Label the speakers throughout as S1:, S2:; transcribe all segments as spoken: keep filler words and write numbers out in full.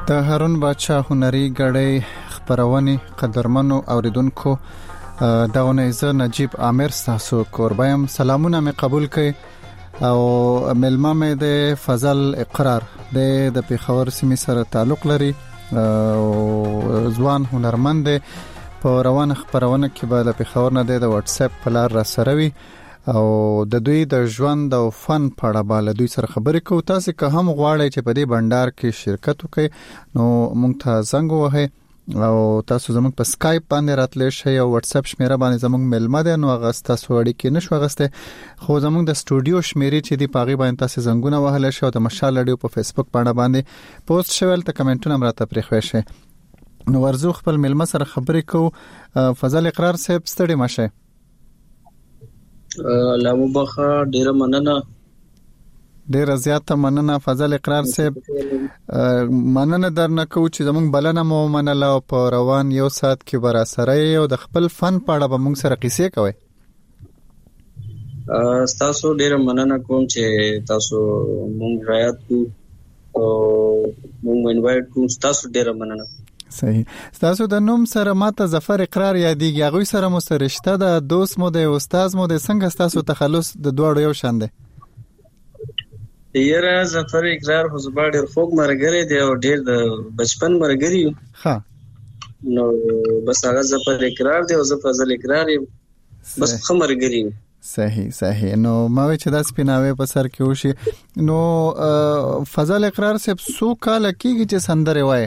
S1: د هارون بادشاه هنري غړي خبرونه قدرمنو اوریدونکو داونه ز نجیب عامر تاسو کوربایم سلامونه مې قبول کړئ او ملما مې د فضل اقرار د پیښور سیمې سره تعلق لري او ځوان هنرمند په روان خبرونه کې به د پیښور نه د واتس اپ په لار را سره وي او د دوی د ژوند او فن په اړه به له دوی سره خبرې کوو. تاسو که هم غواړئ چې په دې بندر کې شرکت وکړئ نو موږ ته زنګ ووهئ او تاسو زموږ په سکایپ باندې راتلی شئ او واتس اپ شمیره باندې زموږ ملما ده نو هغه تاسو اړیکې نشو غسته خو زموږ د سټوډیو شمیرې چې دی پاغي باندې تاسو زنګونه وهل شئ او د مشال اډیو په فیسبوک باندې باندې پوسټ شول ته کمنټونه راته پرېښوي شئ. نو ورزو خپل ملما سره خبرې کوو. فضل اقرار صاحب ستړي مشه.
S2: لامو بخا ډیره مننه
S1: ډیره زیاته مننه فضل اقرار صاحب. مننه درنه کو چې زموږ بلنه مو منله او په روان یو سات کې برا سره یو د خپل فن پاړه به موږ سره قصې کوي.
S2: تاسو ډیره مننه کوم چې تاسو موږ رایت کو او موږ انوایټ کو. تاسو ډیره مننه.
S1: صحیح. تاسو د نوم سره ماته ظفر اقرار یادېږي. هغه سره مو سره رشتہ ده، دوست مو ده، استاد مو ده. څنګه تاسو تخلص د دوړو یو شان ده؟
S2: یاره ظفر اقرار خو زما ډېر خوږ ملګری دی او ډېر د بچپن ملګری یم.
S1: ها
S2: نو بس هغه ظفر اقرار دی او زه فضل اقرار یم. بس ښه ملګری یم.
S1: صحیح صحیح. نو ما وی چې دا سپیناوي په سر کې وشي. نو فضل اقرار صاحب سو کال کېږي چې سندره وایي؟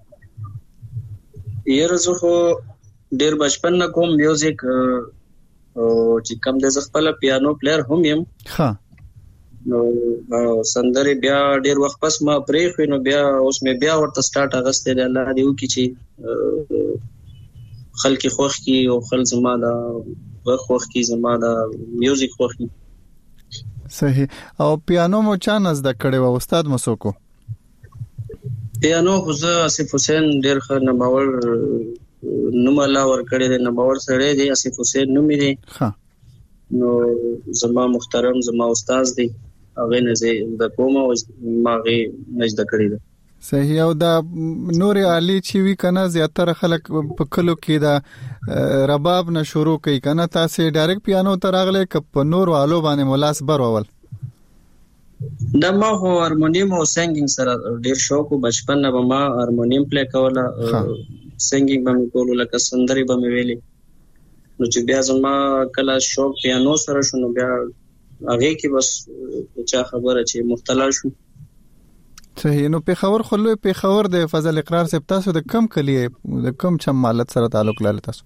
S2: یاره زه خو ډېر بچپن نه کوم میوزیک او چې کم د خپل پیانو پلیئر هم یم.
S1: ها
S2: نو سندره بیا ډېر وخت پس ما پرې خو نو بیا اوس مې بیا ورته سٹارټ اغسته دی. الله دې وکړي چې خلک خوښ کی او خل زما دا خوښ کی زما دا میوزیک خوښ کی.
S1: صحیح. او پیانو مو چا نزد کړي و استاد مو سوکو؟
S2: پیانو خو زه اسف حسین ډېر ښه نمبر نوم الله ورکړی دی. نمبر سره دی اسف حسین نوم دی.
S1: ها
S2: نو زما محترم زما استاد دی. هغه نه زه د کوم او ماغه نجد کړی دی.
S1: صحیح. او دا نور علی چې وی کنه زیاتره خلک په کلو کې دا رباب نه شروع کوي کنه. تاسو ډایرکټ پیانو ته راغله ک په نور والو باندې ملاس برول؟
S2: دا ما هو هارمونیم او سنگینګ سره ډیر شوق او بچپن نه ما هارمونیم پلی کوله. سنگینګ به مې کولو لکه سندري به مې ویلي. نو چې بیا زما کله شوق پیانو سره شنو بیا هغه کې بس چا خبره چې مختلف شو.
S1: صحیح. نو پیښور خلوی پیښور د فضل اقرار صاحب تاسو د کم کلیه د کم چم مالت سره تعلق لري تاسو؟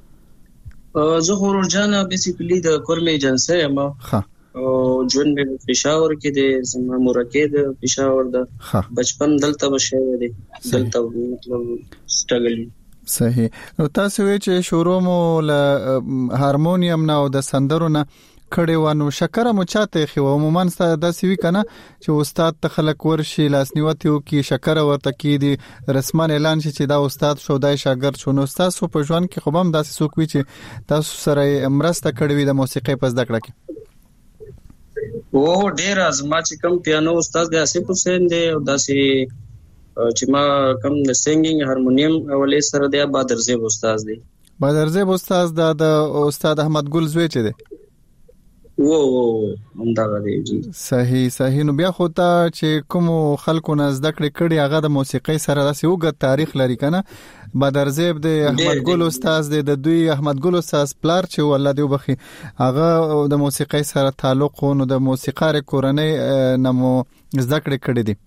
S2: زه خورجانه بیسیکلی د کورمې ایجنسی ما.
S1: ها
S2: او جون به پېښور کې د زما مرکه د پېښور د بچپن دلته بشه دي دلته مطلب سټرګل.
S1: صحیح. نو تاسو وی چې شروع مو له هارمونیم نه او د سندرو نه کړي وانه شکر مو چاته خو عموما د سوي کنه چې استاد ته خلک ورشي لاسنیوتیو کې شکر ورته کې دي رسمان اعلان شي چې دا استاد شو دای شاګرد شو. نو تاسو په ژوند کې خو هم داسې څوک وی چې تاسو سره مرسته کړې وي د موسیقي په زده کړه کې؟
S2: او ډیر ازما چې کم پیانو استاد د اسف حسین دی او داسې چې ما کم د سنگینګ هارمونیم اولې سره دی بادرزیب استاد دی.
S1: بادرزیب استاد د استاد احمد ګل زوی چې دی.
S2: او هم دا دی.
S1: صحیح صحیح. نو بیا خو ته چې کوم خلکو نه زده کړې کړي هغه د موسیقي سره داسې وګ تاریخ لري کنه. بادرزیب د احمد ګل استاد دی د دوی احمد ګل استاد پلار چې ولله دی وبخي هغه د موسیقي سره تعلق نو د موسیقار کورنۍ نمو زده کړې کړي دي.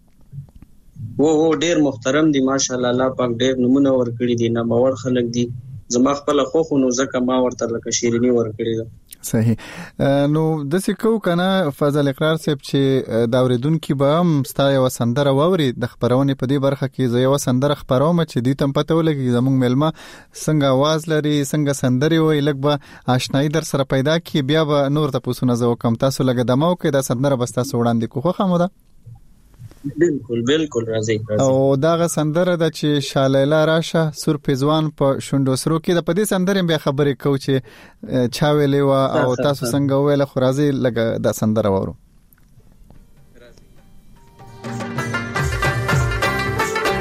S2: وو ډیر محترم دي ماشاءالله. الله پاک ډیر نمونه ور کړی دي. نه باور خلک دي. زما خپل خوخو نو زکه ما ورته لکه شیرینی ور کړی ده.
S1: صحیح. نو د سکو کنه فضل اقرار صاحب چې دا اوریدونکو به هم ستا یو سندره ووري د خبرونه په دې برخه کې زه یو سندره خبروم چې دې تم پته ولګي زموږ ملما څنګه आवाज لري څنګه سندري وای لګ به آشنایی در سره پیدا کی بیا به نور ته پوسونه زو کم تاسو لګ دمو کې دا سندره بس تاسو وړاندې کوخه خموده.
S2: بالکل بالکل راځي
S1: او دا سندره د چې شالیلا راشه سور پېزوان په شوندو سرو کې د پدې سندره بیا خبرې کو چې چا ویلې وا او تاسو څنګه ویل خو راځي لګ دا سندره وورو.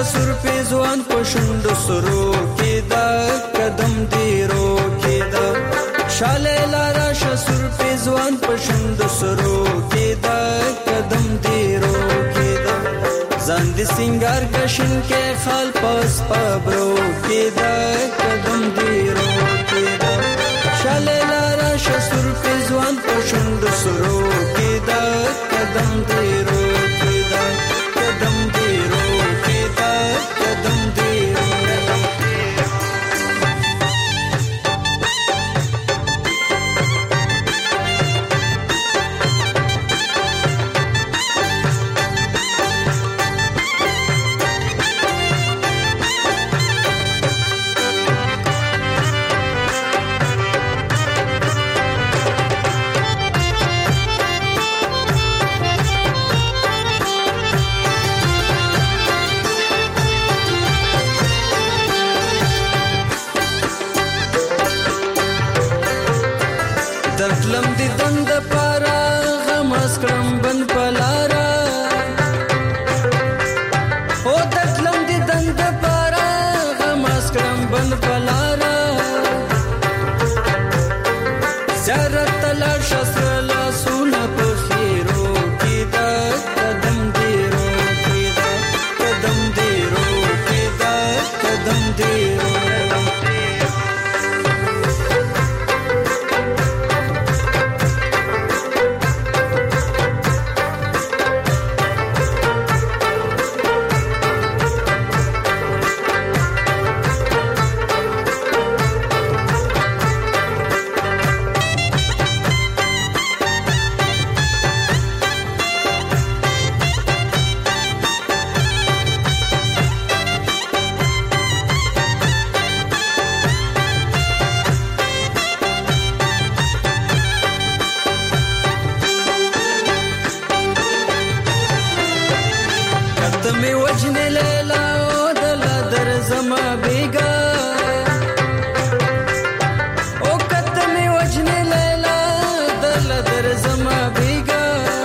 S3: سر پیزوان پشند سرو کې دا قدم دی رو کې دا شاله لارا شسر پیزوان پشند سرو کې دا قدم دی رو کې دا ځان دې سنگار کشن کې خال پاس پبرو کې دا قدم دی رو کې دا شاله لارا شسر پیزوان پشند سرو کې دا قدم دی رو کې دا قدم دی رو کې دا قدم دی رو دتلم دی دند پارا غمس کرم بن پلارا او دتلم دی دند پارا غمس کرم بن پلارا زیارت تلار شسر لا سونا پخیرو کی دا قدم دیرو کی دا قدم دیرو کی دا قدم دیرو می وجن لیلا او دل در زما بیگا او کت می وجن لیلا دل در زما بیگا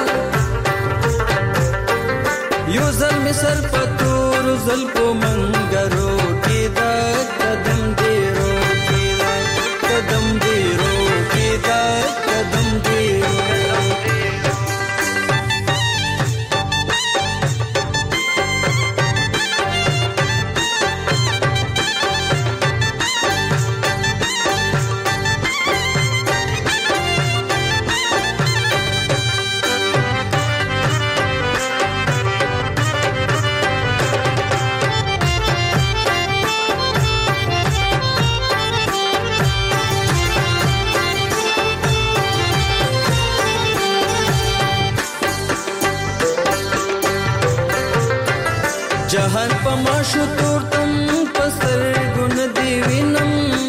S3: یو زل می سر پتور زل کو منگرو کی دا قدم دیرو کی دا قدم دیرو کی دا قدم دیرو जहान पमाशु तोर्तम पसर गुण दीविनम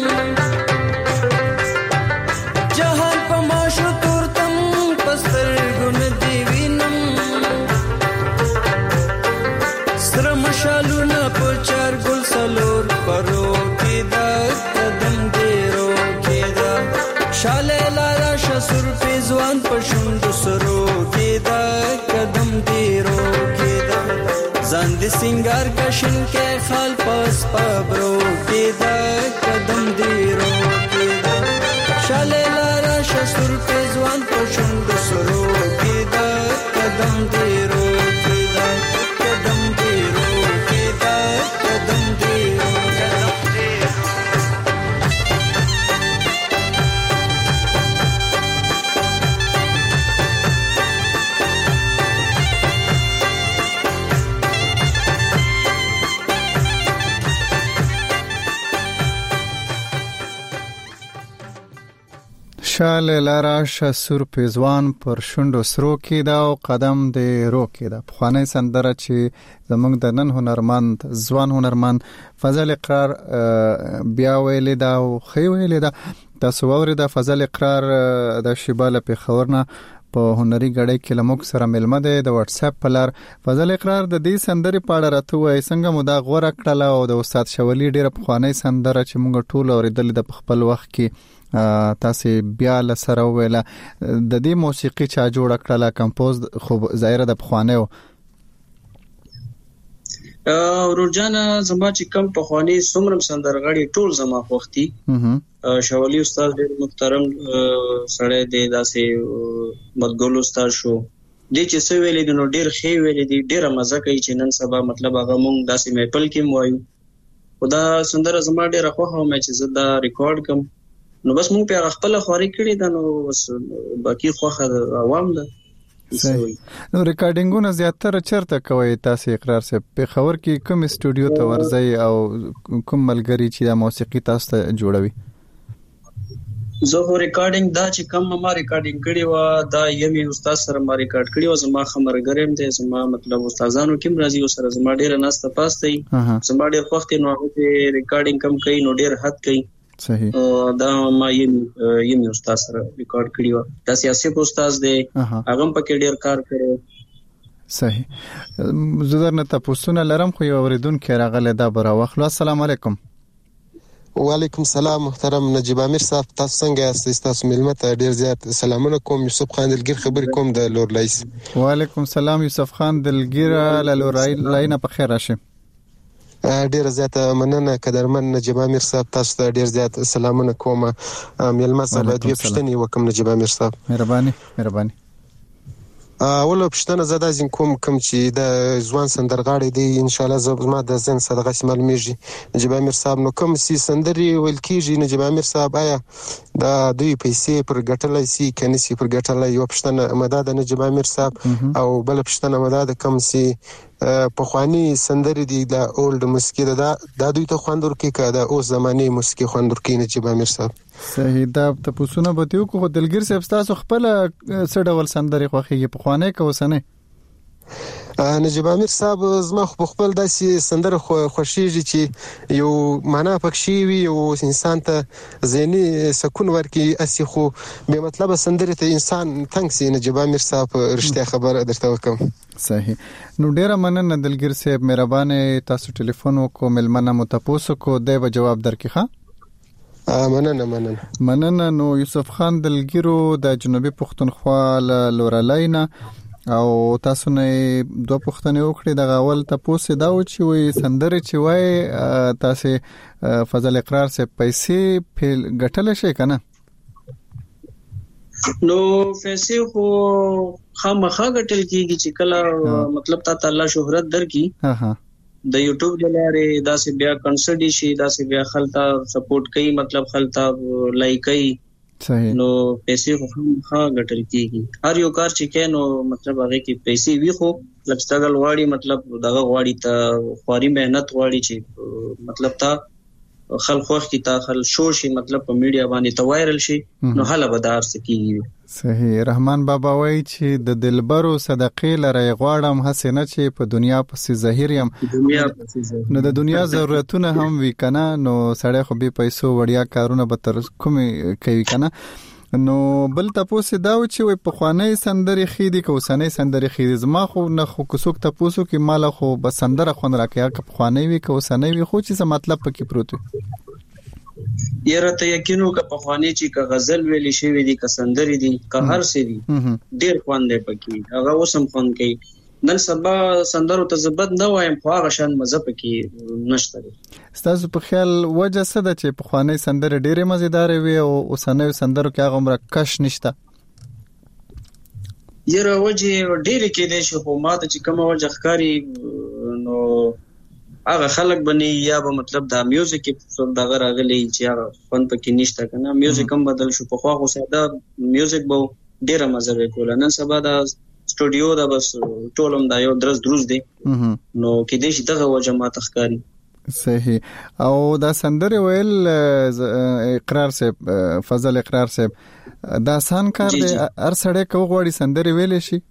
S3: जहान पमाशु तोर्तम पसर गुण दीविनम श्रम शालू न पुचार गुल सलोर परो केदा कदम देरो केदा शाले लारा शसुर पेजवान पशुंद सरो केदा कदम देरो केदा ځان دې سنگار کشن کې خال پاس پبرو کې دا قدم دی رو کې دا شاله لارا شسر پیزوان پشند سرو کې دا قدم دی رو کې دا قدم دی رو کې دا قدم دی رو
S1: شال لارا شسور پیزوان پر شوندو سرو کې دا او قدم دې رو کې دا خوانه سندره چې زمونږ د نن هنرمند ځوان هنرمند فضل اقرار بیا ویلې دا او خې ویلې دا تاسو اورئ دا فضل اقرار د شیباله په خبرنه په هنري غړې کې لموږ سره ملمه ده د واتس اپ په لار فضل اقرار د دې سندري پاړه راته وای څنګه مو دا غوړه کړله او د استاد شولی ډیره خوانه سندره چې موږ ټول اوریدل د خپل وخت کې تاسو بیا لسره ویله د دې موسیقي چا جوړ کړله کمپوز خو ظاهر د خوانه
S2: ورجانا زما چې کم په خواني سمرم سندرغړي ټول زما خوختي شاولي استاد ډېر محترم سره دی داسې مدګل استاد شو د چې څه ویلې د نو ډېر خې ویلې دي ډېر مزه کوي چې نن سبا مطلب هغه مونږ داسې میپل کې موایو خدا سندره زما ډېر خوخه مې چې زه دا ریکارډ کوم نو بس مونږ په خپل خوري کړی دا نو بس باقي خوخه عوام ده
S1: نو ریکارډینګونه زیاتره چرته کوي تاسو اقرار سه په خبر کې کوم استودیو ته ورځي او کوم ملګری چې د موسیقي تاسو ته جوړوي
S2: زه هو ریکارډینګ دا چې کوم ما ریکارډینګ کړی و دا یمي استاد سره ما ریکارډ کړی و زما خبرګرم دي زما مطلب استادانو کوم راځي سره زما ډیر ناسته پاسته زما ډیر وخت نو هغه ریکارډینګ کم کوي نو ډیر حد کوي
S1: صحیح
S2: دا ما یمي یمي استاد سره ریکارډ کړی و دا سیاسي استاد دی هغه په کې ډیر کار کړی
S1: صحیح زه درنه تاسو نه لرم خو یو اوریدونکو راغله دا برا واخلو السلام علیکم
S4: وعلیکم السلام محترم نجیب امیر صاحب تاسو څنګه یاست تاسو ملمت ډیر زیات سلامونه کوم یوسف خان دلګیر خبرې کوم د لور لایس
S1: وعلیکم السلام یوسف خان دلګیر له لور لاینه په خیر راشه
S4: ډیر زیات مننه قدرمن نجیب امیر صاحب تاسو ته ډیر زیات سلامونه کوم ملمت صاحب د پښتني وکم نجیب امیر صاحب
S1: مهرباني مهرباني
S4: اول پښتنه زدا زین کوم کوم چې د ځوان سندرغاړي دی ان شاء الله زما د زین صدقه سمال میږي نجیب امیر صاحب نو کوم سي سندري ول کیږي نجیب امیر صاحب آیا دا دوی پیسې پر ګټلای سي کني سي پر ګټلای یو پښتنه مدد نجیب امیر صاحب او بل پښتنه مدد کوم سي په خواني سندري دی د اولډ موسیقي دا د دوی ته خوندور کې کا د اوس زماني موسیقي خوندور کې نجیب امیر صاحب
S1: صحیح دا تاسو نه بتیو کو دلګر صاحب تاسو خپل سړول سندري خوخي په خوانه کې وسنه
S4: نجیب امیر صاحب زما خو خپل داسې سندره خوشیږي چې یو معنا پکې وي او انسان ته ذهني سکون ورکي اسی خو به مطلب سندره ته انسان تنګ سي نجیب امیر صاحب رښتیا خبره درته وکم
S1: صحیح نو ډیره مننه دلګر صاحب مهربانه تاسو ټلیفون وکړو ملمنه متپوسو کو دی جواب درکې ښه
S4: مننه مننه
S1: مننه نو یوسف خان دلګیرو د جنوبي پښتونخوا لورالاینا او تاسو نه دوه پوښتنې وکړې د اول تاسو دا و چې وي سندره چې وای تاسو فضل اقرار سه پیسې په ګټل شي کنه
S2: نو پیسې خو خامخا ګټل کیږي چې کله مطلب تا الله شهرت درکې ها د یوټیوب د لارې داسې بیا کنسرټ شي داسې بیا خلتا سپورټ کوي مطلب خلتا لایک کوي نو پیسې خو خامخا ګټل کیږي هر یو کار چې کینو مطلب هغه کې پیسې وي خو لکستګل واړی مطلب دغه واړی ته خواري مهنت واړی چې مطلب تا خلک وخت کی تا خل شو شي مطلب په میډیا باندې تو وایرل شي نو حاله بدار سکیږي
S1: صحیح رحمان بابا وایي چې د دلبرو صدقې لره غواړم حسنه چې په دنیا پسې ظاهر یم
S2: دنیا پسې
S1: نو د دنیا ضرورتونه هم وی کنه نو سړی خو به پیسو وړیا کارونه به تر کومي کوي کنه نو بل تاسو دا و چې په خوانې سندري خېدي کو سنې سندري خېدي زما خو نه خو کوڅوک تاسو کې مال خو بس سندره خون راکیا ک خوانې وی کو سنې وی خو چې مطلب پکې پروت
S2: یره ته یقینو ک په خوانې چې ک غزل ویلې شي وی دي ک سندري دي ک هر څه دي ډېر خوان دی پکې هغه اوسم خوان کوي نن سبا سندرو ته زبد نه وایم خو هغه شان مزه پکې نشته
S1: ستاسو په خیال وجه څه ده چې په خوانې سندره ډېرې مزیدار وي او اوسنۍ سندرو کې هغه عمر کش نشته
S2: یره وجه ډېرې کې دي چې خو ماته چې کومه وجه ښکاری نو هغه خلک بني یا به مطلب دا میوزیک په دغه راغلي چې هغه فن پکې نشته کنه میوزیک هم بدل شو په خو خو ساده میوزیک به ډېر مزه وکول نن سبا دا سټوډیو دا بس ټولم دا یو درز دروز دی نو کې دې چې دغه وجه ما تخکاری
S1: صحیح او دا سندره ویل اقرار صاحب فضل اقرار صاحب دا آسان کار دی هر سړی کو غوړي سندره ویلې شي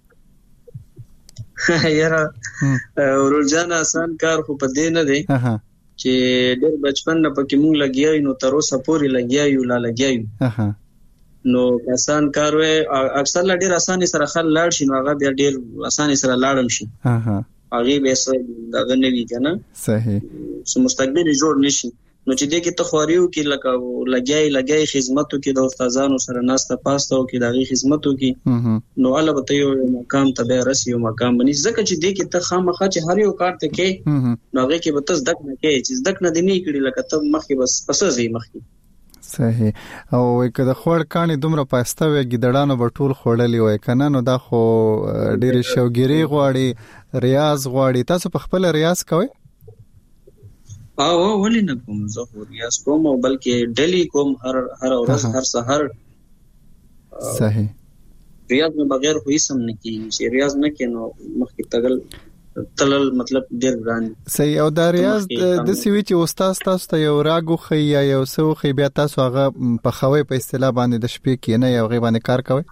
S2: یاره ورجان آسان کار خو په دې نه دی چې ډېر بچپن نه پکې مونږ لګیایو نو تر اوسه پورې لګیایو لا لګیایو نو آسان کار وې اکثر لا ډېر آسان سره خل لاړ شي نو هغه بیا ډېر آسان سره لاړم شي
S1: ها ها
S2: هغه به څه دغه نه وی کنه
S1: صحیح
S2: سو مستقبل جوړ نشي نو چې دې کې تخواریو کې لکه لګیای لګیای خدماتو کې د استادانو سره ناسته پاسته او کې دغه خدماتو کې نو البته یو مقام ته به رسي یو مقام بني ځکه چې دې کې ته خامخا چې هر یو کار ته کې نو هغه کې به تاسو دک نه کې چې دک نه دی نه کړی لکه ته مخکې بس پسځي مخکې
S1: صحیح او کله خور کانی دومره پاسته وي ګډړانو به ټول خړلې وای کنه نو دا خو ډېر شوګيري غواړي ریاض غواړي تاسو په خپل ریاض کوئ
S2: او ولې نه کوم زه خو ریاض کوم او بلکې ډیلی کوم هر هر ورځ هر سحر
S1: صحیح
S2: ریاض نه بغیر خو هیڅ هم نه کیږي چې ریاض نه کینو مخکې تګل تلل مطلب ډیر ګران
S1: صحیح او دا ریاض د سوي چې استاد تاسو ته یو راګو خي یا یو سو خي بیا تاسو هغه په خوي په اصطلاح باندې د شپې کې نه یو غي باندې کار کوي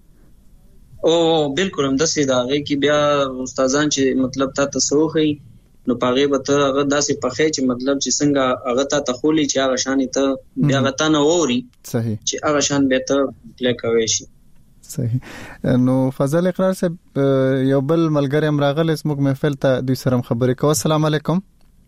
S2: او بالکل هم د سې دا غي کې بیا استادان چې مطلب تاسو سو خي نو پاغه به ته هغه داسې پخې چې مطلب چې څنګه هغه ته تخولي چې هغه شان ته بیا غته نه ووري
S1: صحیح
S2: چې هغه شان به ته پلی کوي شي
S1: صحیح نو فضل اقرار صاحب یو بل ملګری امراغل اسمه محفل ته دوی سره خبرې کوم السلام علیکم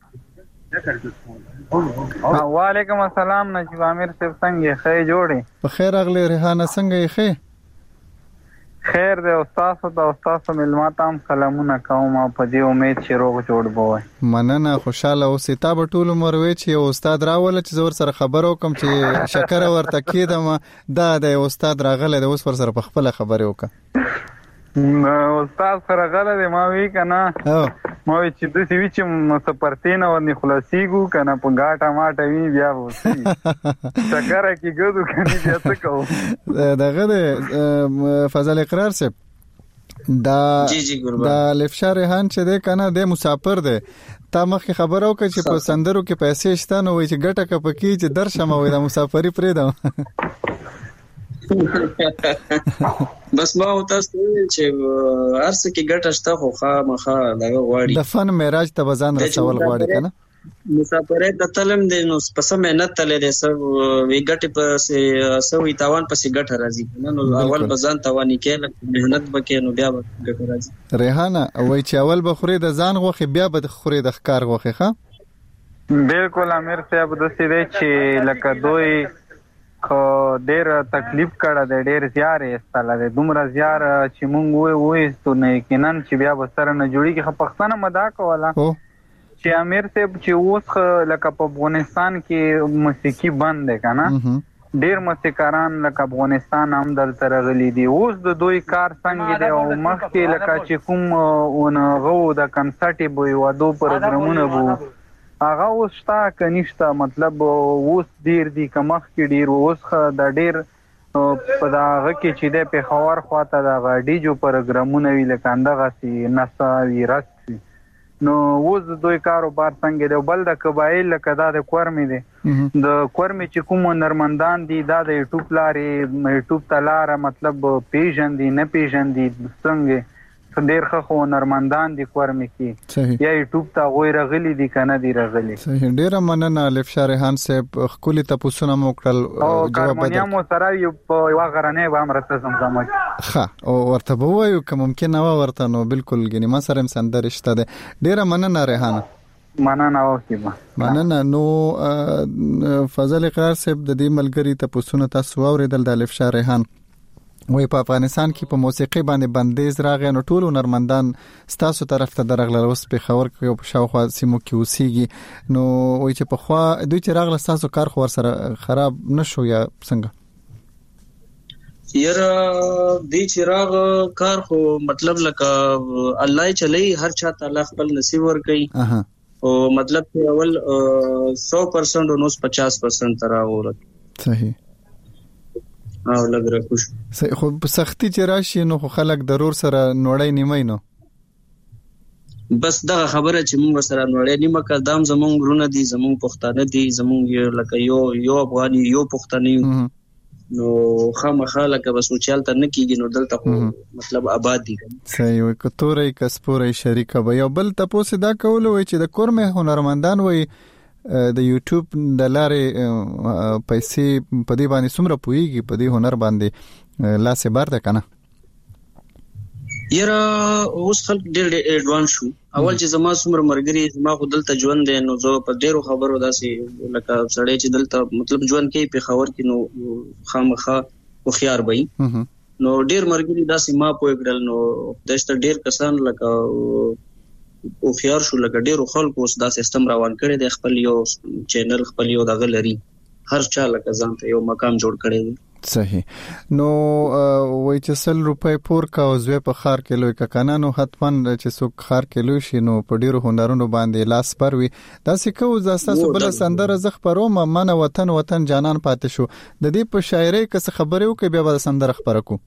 S5: وعلیکم السلام نجیب عامر صاحب څنګه خې جوړې
S1: په خیر اغلی ریحانه څنګه یې خې
S5: خیر دې استاد او استاد ملمات هم سلامونه کوم او په دې امید چې روغ جوړ بوي
S1: مننه خوشاله او ستا په ټول عمر وی چې استاد راول چې زور سره خبرو کوم چې شکر ورته کیدم دا د استاد راغله د اوس پر سره په خپل خبرې وکړه
S5: استاد سره غله ما وی کنه ما وی چې د سی وی چې مسپرتین او نه خلاصيګو کنه په غاټه ماټه وی بیا وسی شکر کی ګدو کني بیا څه کو
S1: دغه فضل اقرار صاحب دا
S2: جی جی ګوربا
S1: دا لفشار ریحان چې ده کنه د مسافر ده تا مخکې خبرو کې چې په سندرو کې پیسې شته نو وی چې ګټه ک پکې چې درشم وي د مسافری پرې ده
S2: بس ما او تاسو چې ارسه کې ګټه شته خو خامخا دغه غواړي
S1: د فن معراج ته بزان رسول غواړي کنه
S2: مسافرې د تلم د نو پس مهنت تلې د سو وی ګټه په سو وی تاوان پسې ګټه راځي نو اول بزان تاوانی کې مهنت وکې نو بیا ګټه راځي
S1: ریحانه وای چې اول بخوري د ځان غوخي بیا به خوري د ښکار غوخي ښه
S5: بالکل امیر صاحب د سې چې لکه دوی خو ډېر تکلیف کړه د ډېر زیار استاله د دومره زیار چې مونږ وې وې ستو نه کینن چې بیا بسره نه جوړي کې پښتانه مدا کوله چې امیر صاحب چې اوس لکه په افغانستان کې موسیقي بند ده کنه ډېر موسیقاران لکه افغانستان هم دلته راغلي دي اوس د دوی کار څنګه دی او مخکې لکه چې کوم ونغو د کنسرټي بوي ودو پروګرامونه بو هغه اوس تا کنيشته مطلب اوس ډیر دي کمخ کې ډیر اوس د ډیر په داغه کې چې د په خور خواته د غاډي جو پروګرامونه وی لکه اندغه سي نسا ویرات نو اوس دوی کاروبار څنګه دی بل د قبایل لکه د کورمې دي د کورمې چې کوم نرمندان دي دا د یوټیوب لارې یوټیوب تلاره مطلب پیژن دي نه پیژن دي څنګه ډېر خو نرمندان دي کورمې کې یا یوټیوب ته غوي رغلي دي کنه دي رغلي
S1: صحیح ډېر مننه لفشار ریحان صاحب خولي ته پوسونه موکل
S5: جواب بدل مو سره یو په غرنه به امرته زمزمه
S1: ښه او ورته به وایو که ممکن نه ورته نو بالکل ګنې ما سره هم سندر شته ده ډېر مننه ریحانه
S5: مننه اوسې
S1: مننه نو فضل اقرار صاحب د دې ملګری ته پوسونه تاسو اوریدل د لفشار ریحان وای په افغانستان کې په موسیقي باندې بندیز راغی نو ټول نرمندان ستاسو طرف ته درغله اوس په خبر کې په شاوخوا سیمو کې اوسېږي نو وای چې په خوا دوی چې راغله ستاسو کار خو سره خراب نشو یا څنګه
S2: یره دې چې راغ کار خو مطلب لکه الله چلی هر چا تعالی خپل نصیب ور کوي او مطلب چې اول سو پرسنٹ او نو پچاس پرسنٹ ترا ورت
S1: صحیح
S2: او لګره خوش
S1: خو په سختي چې راشي نو خلک ضرور سره نوړی نیمای نو
S2: بس دا خبره چې موږ سره نوړی نیمه کدام زمونږ ورونه دي زمونږ پښتانه دي زمونږ لکه یو یو افغاني یو پښتني نو خامخا لکه بس وچالته نه کیږي نو دلته خو مطلب آباد دي
S1: صحیح وي کتورې کسپورې شریکه به یو بل تاسو دا کول وي چې د کورمه هنرمندان وي د یوټیوب د لارې پیسې په دې باندې څومره پويږي په دې هنر باندې لاسه بار ده کنه
S2: یره اوس خلک ډېر اډوانس شو. اول چې زما څومره مرګري زما خو دلته ژوند دی نو زه په ډېرو خبرو داسې لکه سړی چې دلته مطلب ژوند کوي پېښور کې نو خامخا هوښیار به وي. نو ډېر مرګري داسې ما پوه کړل نو داسې ډېر کسان لکه هوښیار شو لکه ډېرو خلکو اوس دا سیستم روان کړی دی خپل یو چینل خپل یو دغه لري هر چا لکه ځان ته یو مقام جوړ کړی دی.
S1: صحیح. نو وای چې سل روپۍ پور کا او زوی په خار کې لوی کانا نو حتماً چې څوک خار کې لوی شي نو په ډیرو هنرونو باندې لاس پر وي داسې کو زاساسو بل سندره زخ پروم من وطن وطن جانان پاتې شو د دې په شاعرۍ کې خبرې وکي بیا به سندره خبره کو.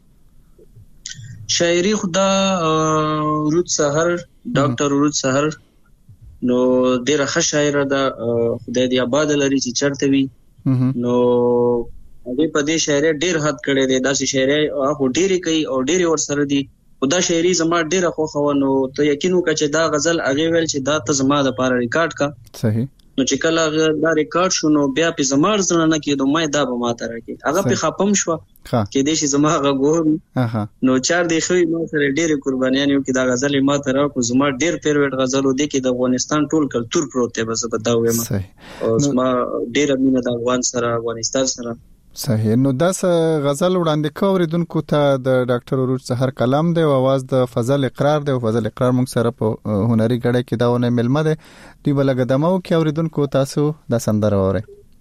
S2: شاعري خدا ورود سحر ډاکټر ورود سحر نو ډیره ښه شاعر ده خدای دې آباد لري چې چرته وي. نو دې په دې شاعري ډېر حد کړي دي داسې شاعري هغه ډېری کوي او ډېری ور سره دي خدا شاعري زما ډېر خو خو نو ته یقین وکړه چې دا غزل هغه ویل چې دا ته زما د پاره ریکارډ کا.
S1: صحیح.
S2: نو چې کله دا ریکارډ شو نو بیا په زمار زړه نه کېدو مې دا به ماته راکې هغه په خپم شو کې دې شي زما هغه ګور نو چار دی خو نو سره ډېر قربانیان یو کې دا غزل ماته راکو زما ډېر فیوریټ غزل و دي کې د افغانستان ټول کلچر پروت دی بس په دا وایم او زما ډېر مینه د افغان سره افغانستان سره.
S1: صحیح. نو داس غزل وړاندې کوریدونکو ته د ډاکټر ورود سحر کلام دی او आवाज د فضل اقرار دی او فضل اقرار موږ سره په هنري غړې کې داونه ملمه دی دوی بلګ دمو کې اوریدونکو تاسو د سندره وره.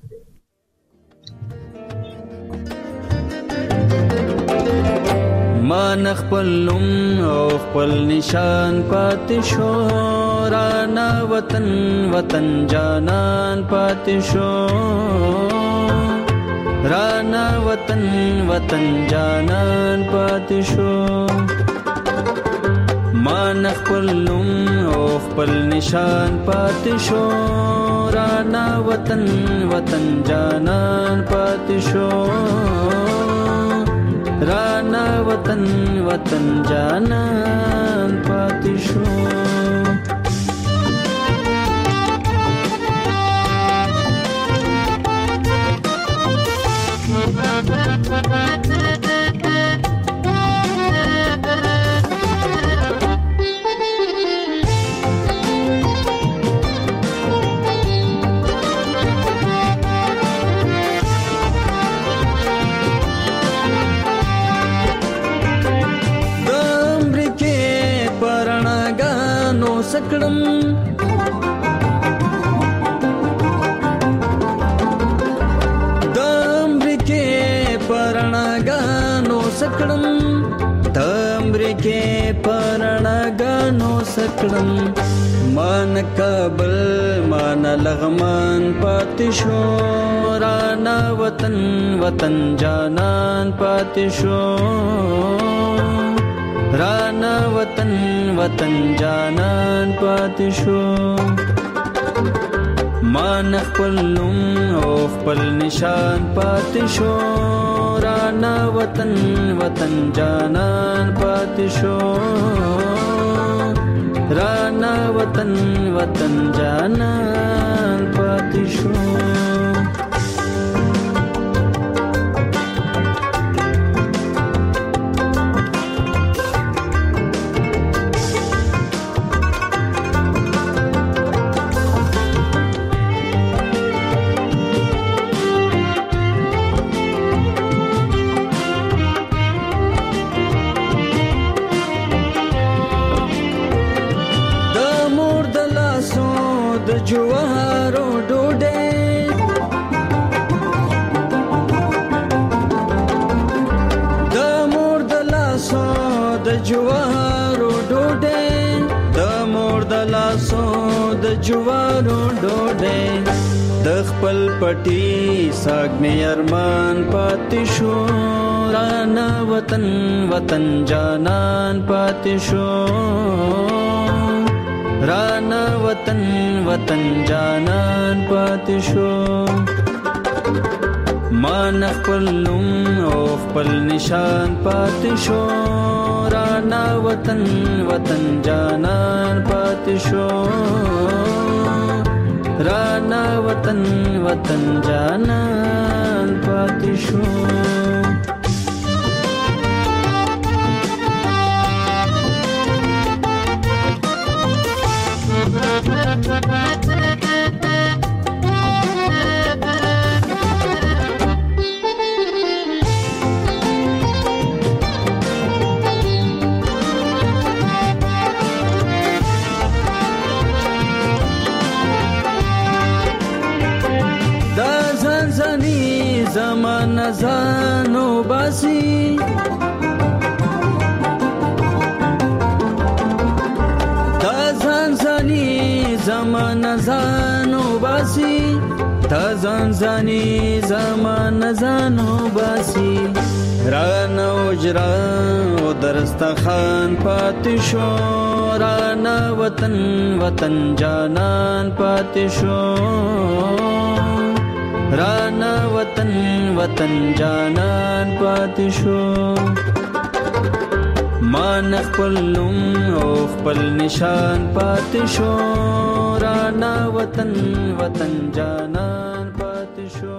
S3: ما نخپلم او خپل نشان پاتې شو رانا وطن وطن جانان پاتې شو رانا وطن وطن جانان پاتې شو ما نخپلم او خپل نشان پاتې شو رانا وطن وطن جانان پاتې شو رانا وطن وطن جانان پاتې شو. سکړم د امریکې پرڼاګانو سکړم د امریکې پرڼاګانو سکړم مان کابل مان لغمان پاتې شو رانا وطن وطن جانان پاتې شو رانا وطن وطن جانان پاتې شو ما نخپلم او خپل نشان پاتې شو رانا وطن وطن جانان پاتې شو رانا وطن وطن جانان پاتې شو. جوارو ډوډۍ د مور د لاسو د جوارو ډوډۍ د مور د لاسو د جوارو ډوډۍ د خپل پټي ساګ مې ارمان پاتې شو رانا وطن وطن جانان پاتې شو رانا وطن وطن جانان پاتې شو ما نخپلم او خپل نشان پاتې شو رانا وطن وطن جانان پاتې شو رانا وطن وطن جانان پاتې شو. تا ځان ځاني زمان زانو باسي رانا وجرا او درستا خان پاتې شو رانا وطن وطن جانان پاتې شو رانا وطن وطن جانان پاتې شو مان خپل نوم او خپل نشان پاتې شو رانا وطن وطن جانان پاتې شو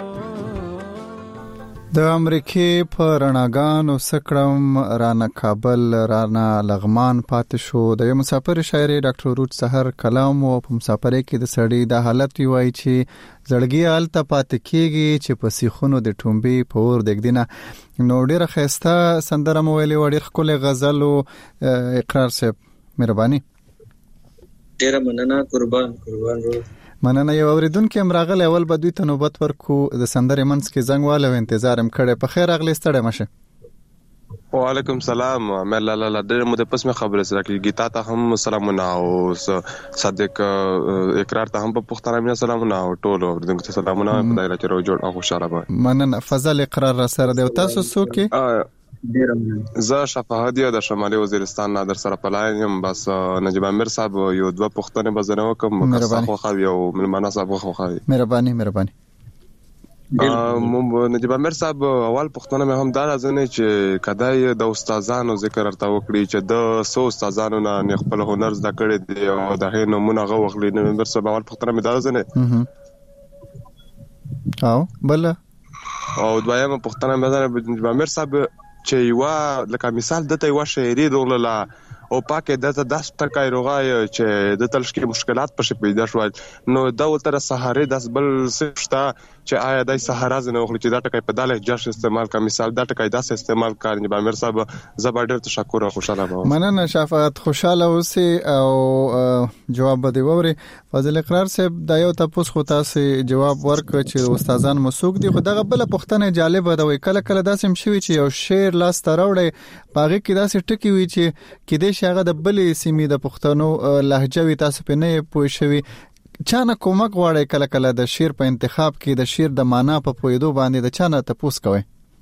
S1: د امریکای په رڼاګانو سکړم رانا کابل رانا لغمان پاتې شو د یو مسافر شاعر ډاکټر روت سحر کلام او په مسافرۍ کې د سړی د حالت وی چې زړګي حالت پاتې کیږي چې په سیخونو د ټومبي په ور دګدینه نو ډیره خسته سندره مو ویلې وړي خپل غزل او اقرار صاحب مهرباني
S2: ډیره مننه قربان قربان رو
S1: مننه یو اوریدونکو امراغل اول به دوی ته نوبت ورکو د سندره منځ کې زنګ واله انتظار هم کړي په خیر اغلی ستړی مشه
S6: وعلیکم سلام مې لاله لا ډېر مو د پسمه خبره سره کې گیتا ته هم سلامونه او صادق اقرار ته هم په پښتنه مې سلامونه او ټول اوریدونکو ته سلامونه خدای راکړي رو جوړ او خوشاله به
S1: مننه فضل اقرار را سره دی تاسو څوک
S6: زه شفاهت یا د شمالي وزیرستان نه در سره پلایم یم بس نجیب امیر صاحب یو دوه پښتنه بزنه وکم مکسخه خو یو ملمانه صاحب خو خو
S1: مهرباني مهرباني
S6: نجیب امیر صاحب اول پښتنه مې هم دا ځنه چې کدای د استادانو ذکر ارته وکړي چې د سو استادانو نه خپل هنر زده کړي دي او د هینو مونږه وغلی نو امیر صاحب اول پښتنه مې دا ځنه
S1: او بل
S6: او دویمه پښتنه مې دا نجیب امیر صاحب چې یو لکه مثال دته یو شاعري دغله او پاکه دته داس ټکای روغای چې د تلشکي مشکلات پښې پیدا شول نو دا ولتر سهاره داس بل سپشتا چې آیا دای سهاره زنه وخت چې دا ټکای په داله جاش استعمال کا مثال دا ټکای داس استعمال کار نه امیر صاحب زبردست تشکر او خوشاله وم
S1: مننه شفاعت خوشاله اوسه او جواب به دی ووري فضل اقرار صاحب دا یو تاسو خو تاسو جواب ورک چې استادان مسوک دي خو دغه بل پښتنه جالب ده وای کله کله داسم شوی چې یو شعر لاس تراوړي باغې کې داسې ټکی وی چې کله شغه د بلې سیمې د پښتنو لهجه وی تاسو په نه پوه شوي چانه کومک غواړي کله کله د شعر په انتخاب کې د شعر د معنا په پویدو باندې د چانه تاسو کوي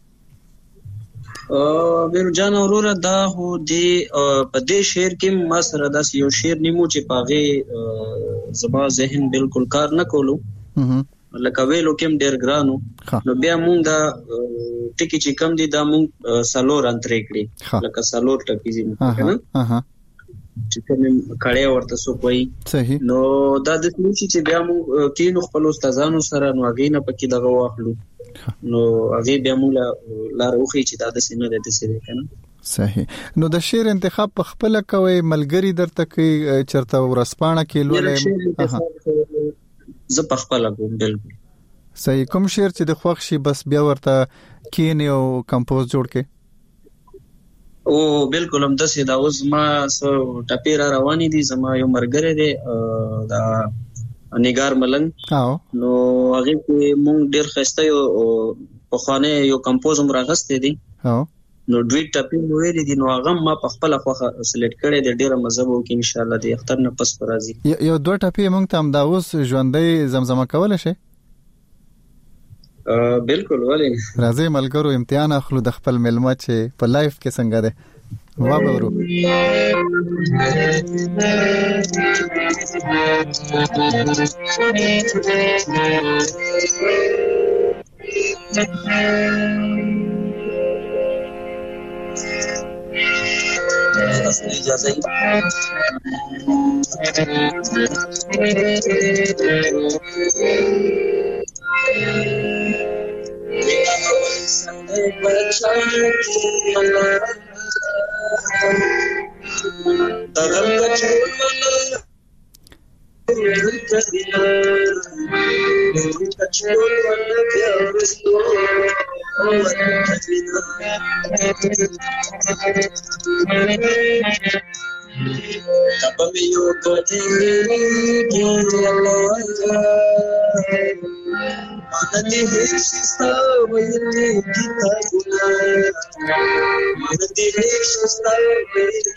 S2: ا ور جان اورور دا هو دی په دې شعر کې ما سره داس یو شعر نیمو چې پاغه زما ذهن بالکل کار نه کولو لکه ویلو کوم ډیر ګرانو نو بیا مونږ دا ټکی چې کم دي دا مونږ سالور انترې کړی لکه سالور ټکی زی کنه
S1: اها
S2: چې کوم کړه ورته سو کوي
S1: صحیح
S2: نو دا د څه چې بیا مونږ کینو خپل استادانو سره نو هغه نه پکې دغه واخلو نو هغه بیا مونږ لار وخی چې دا د سینې د تسری کنه
S1: صحیح نو د شعر انتخاب په خپل کوي ملګری درته کوي چرته ورسپانه کې لولې
S2: زه په خپل کوم بالکل
S1: صحیح کوم شعر چې د خوښ شي بس بیا ورته کینې او کمپوز جوړ کې
S2: او بالکل هم د سې دا اوس ما سو ټپیر رواني دي زما یو مرګره دي دا نګار ملنګ
S1: او
S2: نو هغه کې مونږ ډیر خسته یو په خانه یو کمپوز هم راغسته دي
S1: او
S2: نو دوی ټپیر ویل دي نو هغه ما په خپل خوخه سلیکټ کړی د ډیره مزه وو کې ان شاء الله د اختر نه پس راځي
S1: یو دوه ټپیر مونږ ته هم دا اوس ژوندۍ زمزمه کول شي
S2: بالکل ولی
S1: راځي ملګرو امتحان اخلو د خپل ملما چې په لایف کې څنګه ده وابورو اجازه Sunday bachai daram ka chulna ka dina ka chulna pyaristo ka dina kabamiyo kadini ki Allah
S2: مانده هشستا ویلی کتابونه مانده هشستا ویلی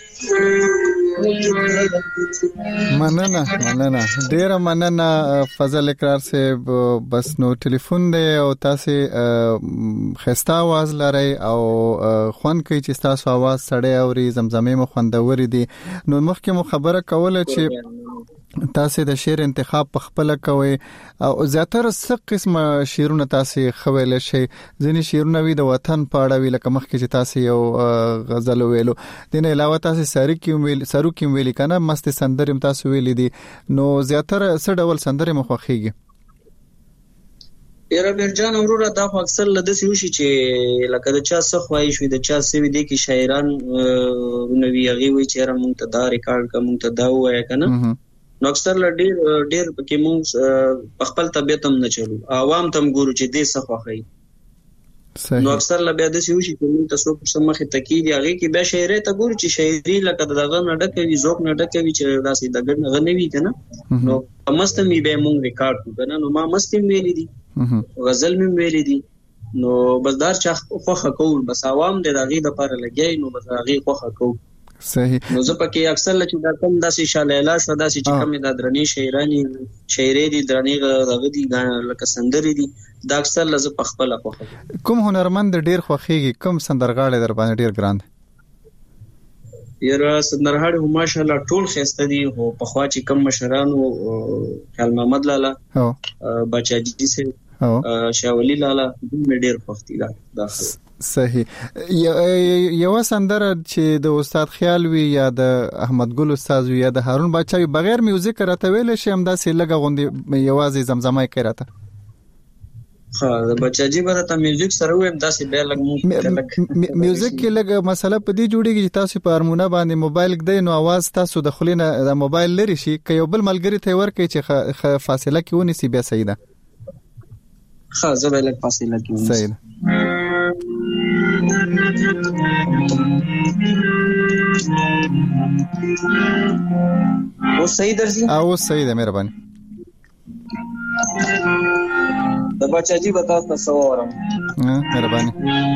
S1: مننه مننه ډیره مننه فضل اقرار صاحب. بس نو ټلیفون دی او تاسو خسته आवाज لري او خوان کوي چې تاسو आवाज سړی اوري زمزمه مو خوندوري دي. نو مخکې مو خبره کوله چې تاسو د شعر انتخاب په خپل کوي او زیاتره څه قسمه شعرونه تاسو خویل شي. ځینې شعرونه وي د وطن په اړه وی لکه مخکې چې تاسو یو غزل ویلو، دین علاوه تاسو ساری کې ویل سارو کې ویل کنه مست سندرم تاسو ویل دي. نو زیاتره څه ډول سندره مخخيږي؟
S2: یاره برجان وروره دا خو اکثر لده سی وشي چې لکه د چا څه خوایش وي د چا څه وي دي کې شاعران نوی هغه وي چې را مونږ ته دا ریکارډ کا مونږ ته دا وای کنه. نو اکثر ډیر ډیر پکې مونږ خپل طبيعت هم نه چلو عوام تم ګورو چې دې څه خوخی. نو اکثر لا بیا د سی وشي چې مونږ تاسو په سمخه تکید هغه کې به شاعري ته ګورو چې شاعري لکه دغه نه ډکوي ذوق نه ډکوي چې داسې دغه نه غنوي کنه. نو مستمي به مونږ ریکارډ کنه. نو ما مستم ویلي دي غزل مې ویلي دي. نو بس دار چا خوخه کول بس عوام دې دغه د پاره لګي. نو بس هغه خوخه کو
S1: صحیح.
S2: نو زه پکې اکثر لکه دا کم داسې شالیلا شو داسې چې کم د درنی شاعرانی شاعري دي درنی دغه دي لکه سندري دي دا اکثر لزه په خپل خوخه.
S1: کوم هنرمند ډیر خوخيږي؟ کوم سندرغاړي در باندې ډیر ګران؟
S2: یاره سندرغاړي هم ماشاءالله ټول خسته دي. هو په خوا چې کم مشرانو خیال محمد لالا
S1: او
S2: بچاجي سي او شاولي لالا دې ډیر خوختي دا داخله.
S1: صحیح. یو سندره چې د استاد خیال وی یا د احمد ګل استاد وی یا د هارون بچا بغیر میوزیک راته ویل شي هم دا سه لګه غوندي یوازې زمزمه کوي راته.
S2: ها د بچاجي برته میوزیک سره ویم داسې به لګ مو
S1: میوزیک کې لګ مسله په دې جوړیږي چې تاسو په هارمونه باندې موبایل کډی نو आवाज تاسو د خلینو د موبایل لري شي ک یو بل ملګری ته ورکړي چې فاصله کې ونی سی بیا صحیح ده.
S2: ها زبې لګ فاصله کې ونی
S1: صحیح.
S2: او صحیح درځي
S1: او صحیح ده مهرباني.
S2: د بچاجي بتا تاسو اورم
S1: مهرباني.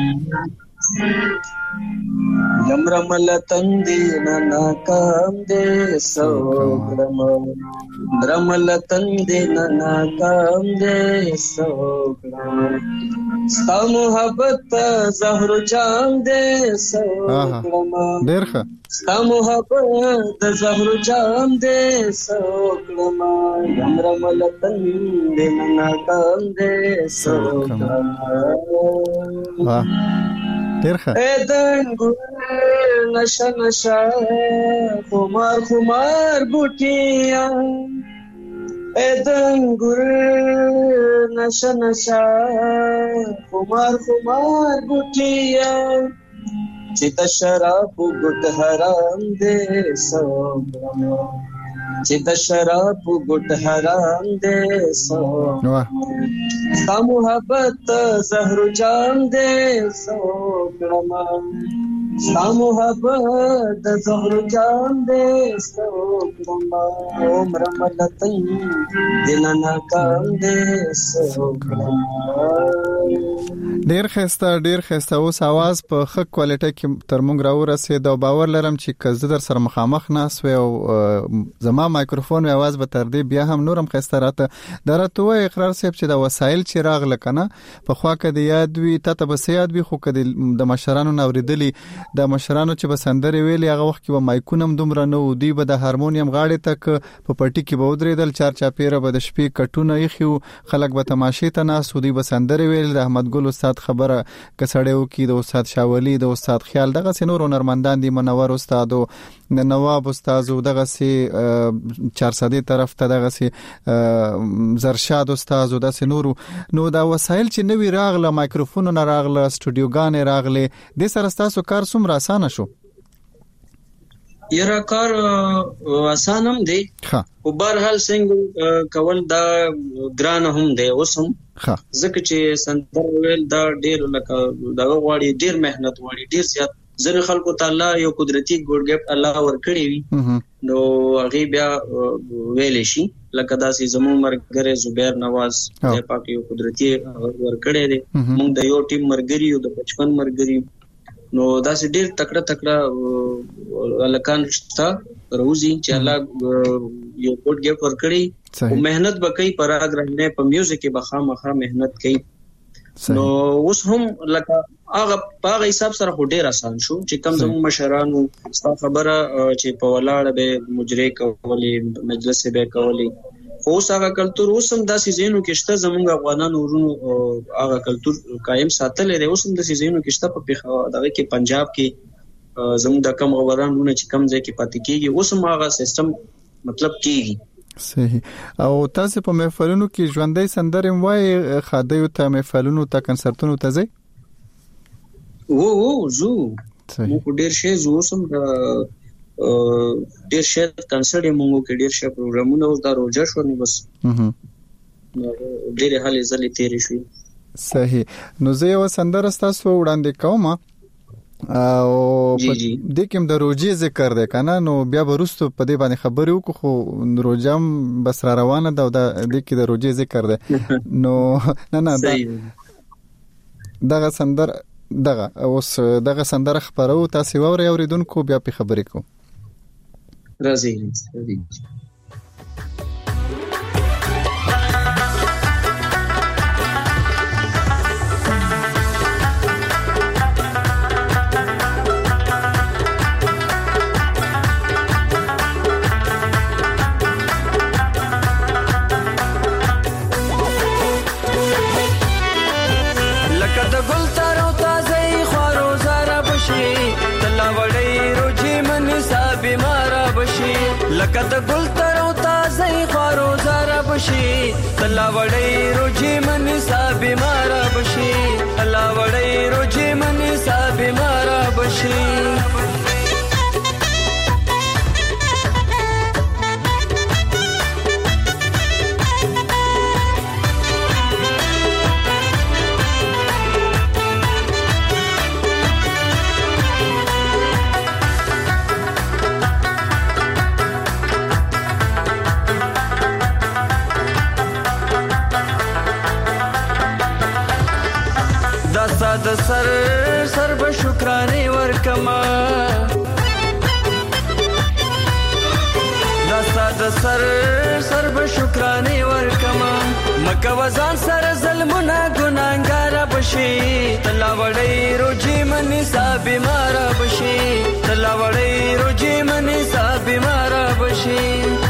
S2: لمرمل تندي نانا کام دې سو کرم رمل تندي نانا کام دې سو کرم ستا محبت زهر جام دې سو کرم
S1: ډېرخه
S2: ستا محبت زهر جام دې سو کرم لمرمل تندي نانا کام دې سو کرم.
S1: واه ډېرخه.
S2: ایدن ګل نشه نشه خمار خمار بوټیا ایدن ګل نشه نشه خمار خمار بوټیا چې د شراب ګټ حرام دې سو چې د شراب ګټ حرام دې سو ستا محبت زهر جام دې سو کړم ستا محبت زهر جام دې سو کړم عمر ملتن دل ناکام دې سو کړم.
S1: ډیر خسته ډیر خسته اوس आवाज په ښه کوالټي کې تر موږ راورسېد او باور لرم چې کزه در سره مخامخ ناس و او زما مایکروفون او आवाज به تر دې بیا هم نورم خسته راته درته و اقرار صاحب چې دا وسایل چې راغله کنه په خوا کې د یاد وی ته به سیاد وی خو کده د مشرانو نوریدلی د مشرانو چې بسندري ویلي هغه وخت کې به مایکونم دومره نو دی به د هارمونیم غاړې تک په پټي کې به ودرېدل چار چاپیره به د شپې کټونه یخو خلک به تماشې ته ناس ودی بسندري ویل د احمد ګل استاد خبره کسړیو کې د استاد شاولی د استاد خیال دغه سينور هنرمندان دي منور استاد او نواب استاد دغه سي چار ساده طرف ته دغه سي زرشاد استاد د سينور نو دا وسایل چې نوی راغله مایکروفون نه راغله سټوډیوګان راغله د سره تاسو کار څومره اسانه شو؟
S2: یره کار آسان هم دی او بهرحال څنګه کول دا ګران هم دی اوس هم ځکه چې سندر ویل دا ډیر لکه دا غواړي ډیر مهنت غواړي ډیر زیات ځنه خلکو تعالی یو قدرتي ګورګپ الله ورکړي وي نو هغه بیا ویل شي لکه داسې زموږ مرګره زبیر نواز د پاکي قدرتي ورکړې دي موږ د یو ټیم مرګري او د بچپن مرګري نو داسې ډېر تکړه تکړه الکان شته روزي چې الله یو کوټ ګټ ورکړي او مهنت وکړي پر اګرنه په میوزیک کې بخا مخه مهنت کوي نو اوس هم لکه هغه په حساب سره ډېر آسان شو چې کم زموږ مشرانو ستا خبره چې په ولاړه به مجري کولې مجلس به کولې اوس هغه کلتور اوس هم داسې زینو کې شته زموږ افغانانو ورونو هغه کلتور قائم ساتل لري اوس هم داسې زینو کې شته په دغه کې پنجاب کې زموږ د کم غوړانو چې کم ځای کې پاتې کیږي اوس هم هغه سیستم مطلب کیږي
S1: صحیح او تاسو په محفلونو کې ژوندۍ سندرې وای خادیو ته محفلونو ته کنسرتونو ته ځي
S2: وو وو زو مو ډیر شي زو سم د ډیر شي کنسرت مو کې ډیر شي پروګرامونه او دا روزه شو نو بس ډیر حالې زلي تیرې شي
S1: صحیح نو زه یو سندره تاسو وړاندې کوم او د کوم د روزي ذکر ده کنه نو بیا ورستو په دې باندې خبرې وکړو خو روزم بس را روانه ده د دې کې د روزي ذکر ده نو نه نه دغه سندره دغه اوس دغه سندره خبرو تاسو ووري اوریدونکو بیا په خبرې کو
S2: راځي راځي
S3: لکه د ګل تر او تازه خارو زرا بشي الله وړي روجي مني صاحب مارا بشي الله وړي روجي مني صاحب مارا بشي د سر سر به شکرانه ورکما داستا د سر سر به شکرانه ورکما مکه وزان سر ظلمونه ګناګار بشي تلا وړي روجي مني صاحب مارا بشي تلا وړي روجي مني صاحب مارا بشي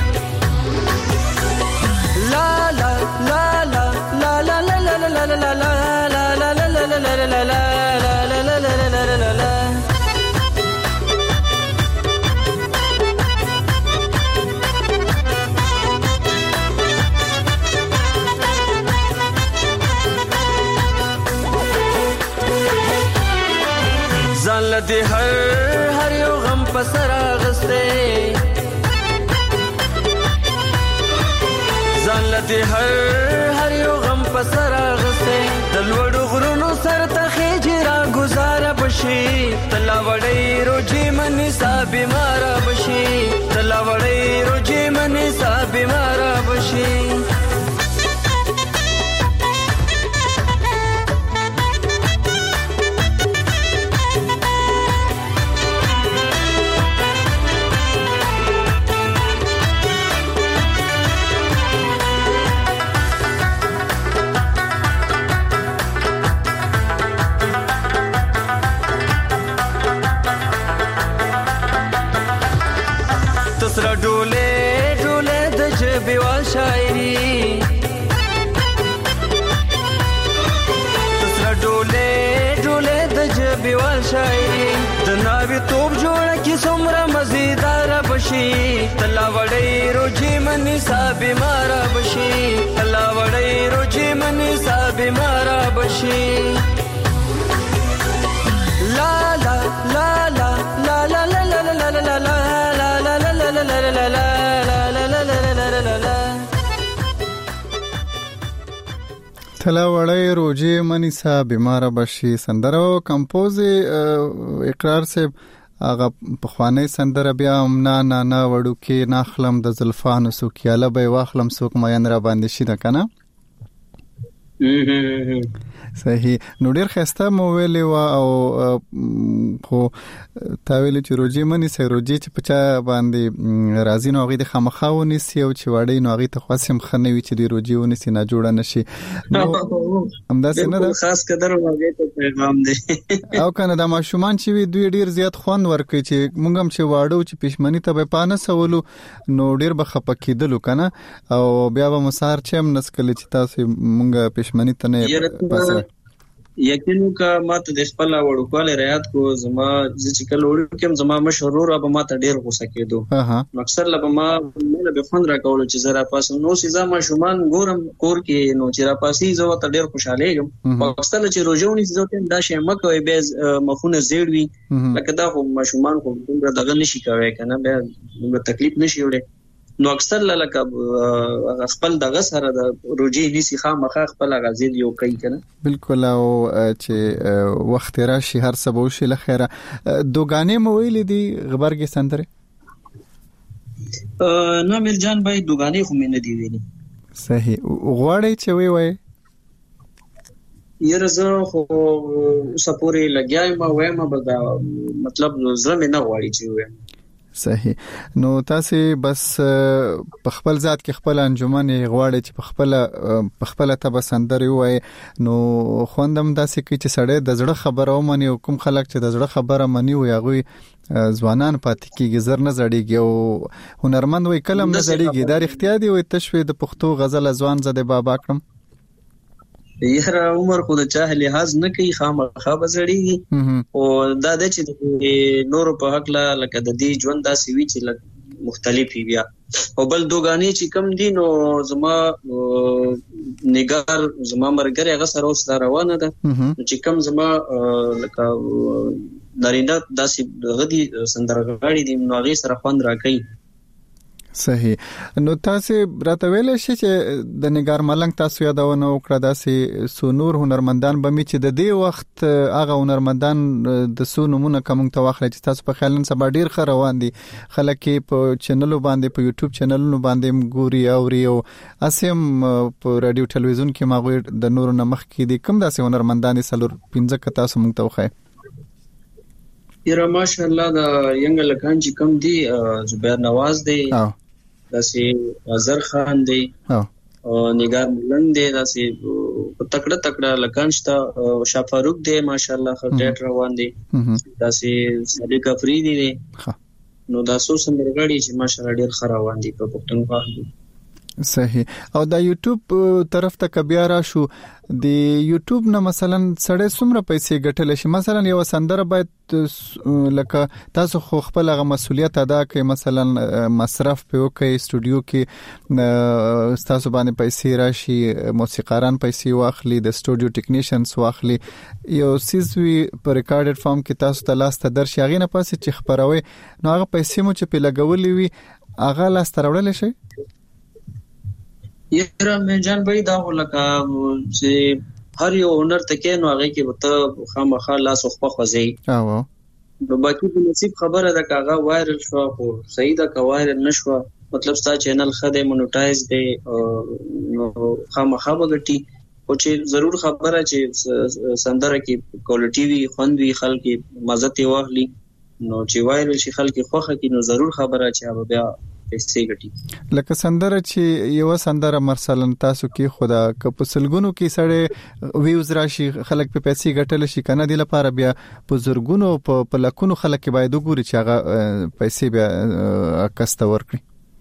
S3: لا لا لا لا لا لا لا لا لا لا لا لا لا لا لا ځان لدی هر هر یو غم پسر اغسته ځان لدی هر هر یو غم پسر اغسته دلوړو غرونو سر ته خېجرا گزار بشي تلا وړي روجي مني صاحب مارا بشي تلا وړي روجي مني صاحب مارا بشي تسرا ډوله ډوله د جبي وال شاعري تسرا ډوله ډوله د جبي وال شاعري د ناوي توپ جوړ کی څومره مزیدار بشي تلا وړي روجي مني صاحب مارا بشي تلا وړي روجي مني صاحب مارا بشي لا لا لا لا لا لا لا لا لا لا لا
S1: تلا وړی روجي منی صاحب بیمار بشي سندره کمپوز اقرار صاحب هغه په خواني سندره بیا نه نه نه وړو کې ناخلم د زلفانو سوکیاله به واخلم سوک مین را باندې شي ده کنه. صحیح. نو ډیر خسته مو ویلې وا او خو تا ویلې چې روجي منی سي روجي چې پچا باندې راځي نو غي د خامخاوني سي او چې وړي نو غي ته خاصم خنوي چې د روجي ونی سي نه جوړه نشي. نو همدا څنګه ده
S2: خاص قدر واګي ته پیغام دی
S1: او کنه د ماشومان چې وی دوی ډیر زیات خوان ورکي چې مونږ هم چې واړو چې پښمنی ته به پانه سوالو نو ډیر بخپکیدلو کنه او بیا به مسار چې هم نسکل چې تاسو مونږ پښمنی ته نه پاسه
S2: یقینو کا ماته د خپل وړوکواله ریاض کو زما چې کله وړو کوم زما مشهور او ماته ډیر غوسه کېدو. اکثر لبه ما مله به خوند را کول چې زرا پاس نو سي زما شومان ګورم کور کې نو چې را پاسي زه ته ډیر خوشاله یم. اکثر چې روزونی زه ته دا شی مکه به مخونه زیړ وي لکه دا خو مشومان خو دومره دغه نشي کوي کنه به تکلیف نشي وړي نو اکثر لکه خپل دغه سره د روجي نسی خامخا خپل غزید یو کوي کنه.
S1: بالکل. او چې وخت راشي هر څه به وشي لخيره. دوګانې مو ویلې دي غبرګي سندره
S2: نه مل جان بھائی دوګانې خو مې نه دی ویلي.
S1: صحیح. غواړی چې وی وای
S2: یره زه خو سپوري لګیایم ما وایم به مطلب زړه مې نه غواړي چې وایم.
S1: صحیح. نو تاسو بس په خپل ذات کې خپل انجمن غواړي چې په خپل په خپل ته بسندري وای نو خوندم داسې کې چې سړی د زړه خبره ومني او کوم خلک چې د زړه خبره مني وي هغه ځوانان پاتې کیږي زر نه زړیږي او هنرمند وي کلم نه زړیږي. دا اختیار دی وي تشوي د پښتو غزل ځوان زده بابا کړم
S2: یره عمر خو د چا لحاظ نه کوي خامخا بزړیږي او دا د چې نور په حق لا لکه د دې ژوند داسې وی چې مختلفي بیا او بل دوګانی چې کم دي نو زما نگار زما مرګره هغه سره اوس روانه ده چې کم زما لکه نارینه داسې غدي سندرغاړي دي نو هغه سره خوند راکړي.
S1: صحیح. نو تاسو راته ویل شي چې د نگار ملنګ تاسو یادونه وکړه داسې سو نور هنرمندان به می چې د دې وخت هغه هنرمندان د سو نمونه کوم ته واخلي چې تاسو په خیالن سبا ډیر خروان دي خلک په چینلو باندې په یوټیوب چینلونو باندې ګوري او ریو اسیم په رادیو ټلویزیون کې ماغوي د نور نمخ کې دي کوم داسې هنرمندان سلور پنځه ک تاسو مونږ ته وخی.
S2: یره ماشاءالله د ینګ لکان چې کم دي زبیر نواز دی داسې اظهر خان دی او نگار ملنګ دی داسې تکړه تکړه لکان شته شاه فاروق دی ماشاءالله خټ روان دی داسې صدیق افریدی دی نو دا سو سندرغاړي چې ماشاءالله ډیر خروان دي په پښتونخوا کې.
S1: صحیح. او دا یوټیوب طرف ته کبیا را شو د یوټیوب نه مثلا سړی څومره پیسې ګټل شي مثلا یو سندره باید لکه تاسو خو خپل غو مسولیت ادا کوي مثلا مصرف په وکي استودیو کې تاسو باندې پیسې راشي موسیقاران پیسې واخلي د استودیو ټیکنیشنز واخلي یو سیزوی په ریکارډډ فارم کې تاسو ته لاس ته درشي غینه پاسې چې خبروي نو هغه پیسې مو چې په لګولې وي هغه لاس ته راوړل شي.
S2: یره مې جان بھائی دا ولکه چې هر یو هنر تکې نو هغه کې وته خامخا لاس خو خوځي
S1: او
S2: نو باقي د نصیب خبره ده کاغه وایرل شو خو صحیح ده کا وایرل نشو مطلب ستا چینل خده مونټایز دی نو خامخا وګټي او چې ضرور خبره چې سندره کې کوالټي وي خوند وي خلک مزه ته واخلي نو چې وایرل شي خلک خوخه کې نو ضرور خبره چې بیا پیسې ګټي.
S1: لکه سندره چې یو سندره مثلا تاسو کې خدا ک په سلګونو کې سړی ویوز راشي خلک په پیسې ګټل شي کنه دی لپاره بیا په زرګونو په لکونو خلک باید وګوري چې هغه پیسې بیا کسته ورکړي.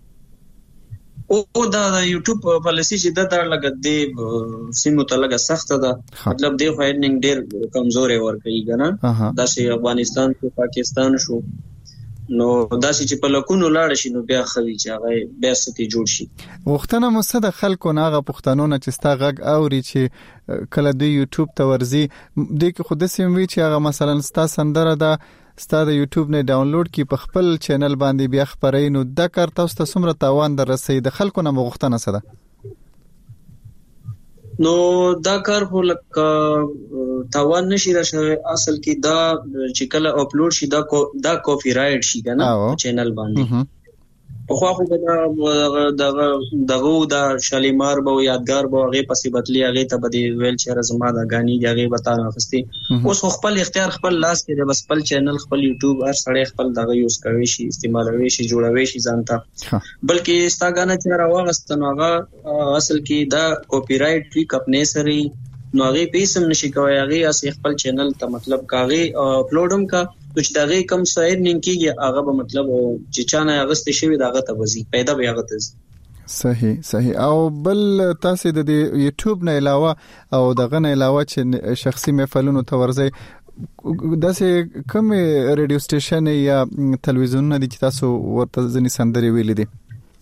S2: او دا یوټیوب پالیسی چې دا د لګد دی سیمو ته لګه سخت ده مطلب دی فایډنګ ډیر کمزورې ورکړي کنه دا چې افغانستان او پاکستان شو نو داسې چې په لکونو لاړ شي نو بیا خوي چې هغه بیا ستې جوړ شي.
S1: وختونه مصد خلکو ناغه پښتنونه چې ستا غږ اوري چې کله د یوټیوب ته ورزي د کې خود سیم وی چې هغه مثلا ستا سندره ده ستا د یوټیوب نه ډاونلوډ کی په خپل چینل باندې بیا خبرې نو د کار تاسو ته څومره تاوان در رسي د خلکو نه مغختنه سره
S2: نو دا کار خو لکه تاوان نشي راشه اصل کې دا چې کله اپلوډ شي دا دا کاپی رائټ شي کنه چینل باندې په خو خو دا دغه دغه د شالیمار به یادګار به هغه پسې بدلی هغه ته بده ویل چې زما د غاني هغه بتانه اخستي اوس خپل اختیار خپل لاس کې بس خپل چینل خپل یوټیوب هر سړی خپل دغه یوز کوي شي استعمالوي شي جوړوي شي ځانته بلکې ستاګانه چې راوغستنو هغه اصل کې دا کاپی رائټ وی خپل سری نو هغه پیسم نشي کوي هغه اس خپل چینل ته مطلب کاغي اپلوډم کا چې دغه کم سایر نینکیږي هغه به مطلب چې چانه اغست شي دغه ته وزي پیدا به هغه ته
S1: صحیح صحیح او بل تاسو د یوټیوب نه علاوه او دغه نه علاوه چې شخصي محفلونو ته ورځي داسې کوم ریډیو سټیشن یا تلویزیون نه دي چې تاسو ورته ځنی سندري ویلې دي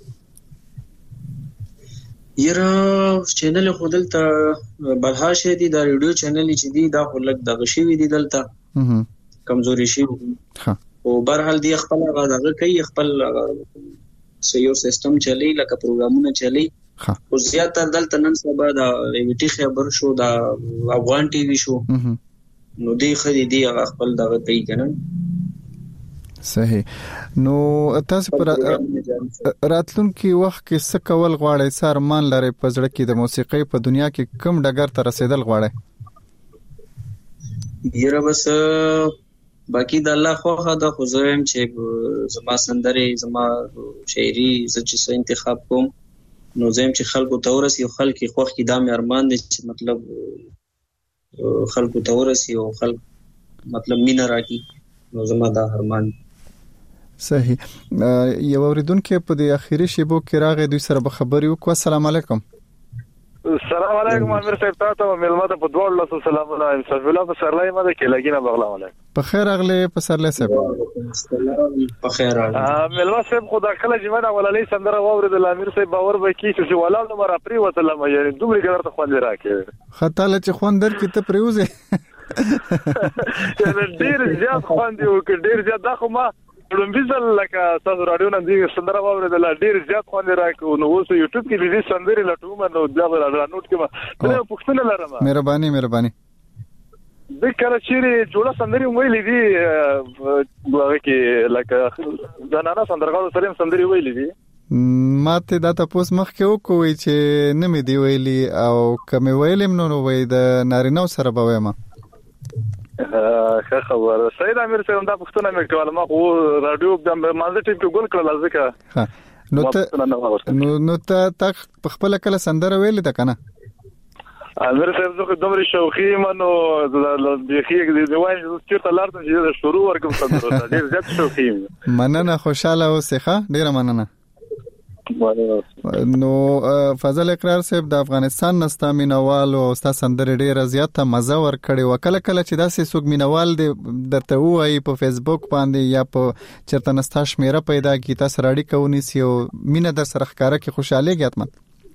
S2: یره چینل خودل ته بلهاشه دي دا ریډیو چینل چې دي دا خلک دغه شی وی دي دلته کمزوري شي ها او برحال دی خپل غاغه کوي خپل سيو سیستم چلی لکه پروګرامونه چلی او زیاتره دلته نن سبا دا ویټي خبر شو دا افغان ټي وي شو نو دی خدي دی خپل دغه کوي کنه
S1: صحیح نو تاسو پر راتلونکي وخت کې څه کول غواړئ سارمان لري په ځړ کې د موسیقۍ په دنیا کې کم ډګر ته رسیدل غواړئ
S2: یره بس باقی د الله خوخه د خوځم چې زما سندري زما شاعري چې څه انتخاب کوم نو زم چې خلکو تورسي او خلکو خوخ کې د ارمان دي چې مطلب خلکو تورسي او خلک مطلب مینا راکې نو زما د ارمان
S1: صحیح یو اوریدونکو په د اخیری شیبو کې راغی دوی سره به خبري وکړه السلام علیکم
S7: السلام علیکم امیر صاحب تاسو ملمه ته په دوه لاسو سلام علیکم صاحب الله په سرلای مده کې لګینه بغلا علیکم
S1: په خیر اغله په سرلای صاحب
S2: په خیر اغله
S7: ملمه صاحب خدا کله چې مده ولالي سندره واورید امیر صاحب باور وکي چې ولال نو را پری وته لمه یعنی دومره ګرځته خو نه راکې
S1: خطاله چې خوندر کې ته پریوزه
S7: ډیر زیات خوندې او ډیر زیات دا خو ما لومبیزل لکه تاسو رادیو نه دی سندره واورېدل ډیر زیات خوند راکو نو اوس یوټیوب کې دې سندري لټوم نو دا را نوٹ کې ما ته پوښتنه لرم
S1: مهرباني مهرباني
S7: د کله چې جوړه سندري ویلې دي هغه کې لکه زنانه سندرغاړو سره سندري ویلې دي
S1: ماته دا تاسو مخ کې وکوي چې نه مې دی ویلي او کوم ویلم نو نو وای د نارینه سره به وایم
S7: ښه خبره سید امیر صاحب دا پښتنه مې کوله ما خو رادیو د مازه ټیم کې ګول کړل ځکه
S1: نو ته نو نو ته خپل کله سندره ویلې ده کنه
S7: امیر صاحب زه دومره شوخي منو د بيخي د وایي چې ته لارته چې شروع ورکوم سندره ډیر زیات شوخي
S1: مننه خوشاله اوسه ډیره مننه نو فضل اقرار صاحب د افغانستان نستا مینوال او ستا سندره ډیره زیاته مزه ور کړي وکړه کله چې داسې سوق مینوال دی درته وایي په فیسبوک باندې یا په چرته نستا شمیره پیدا کی تاسو راډي کوونی سی او مینه در سره ښکارا کې خوشاله کېاتمن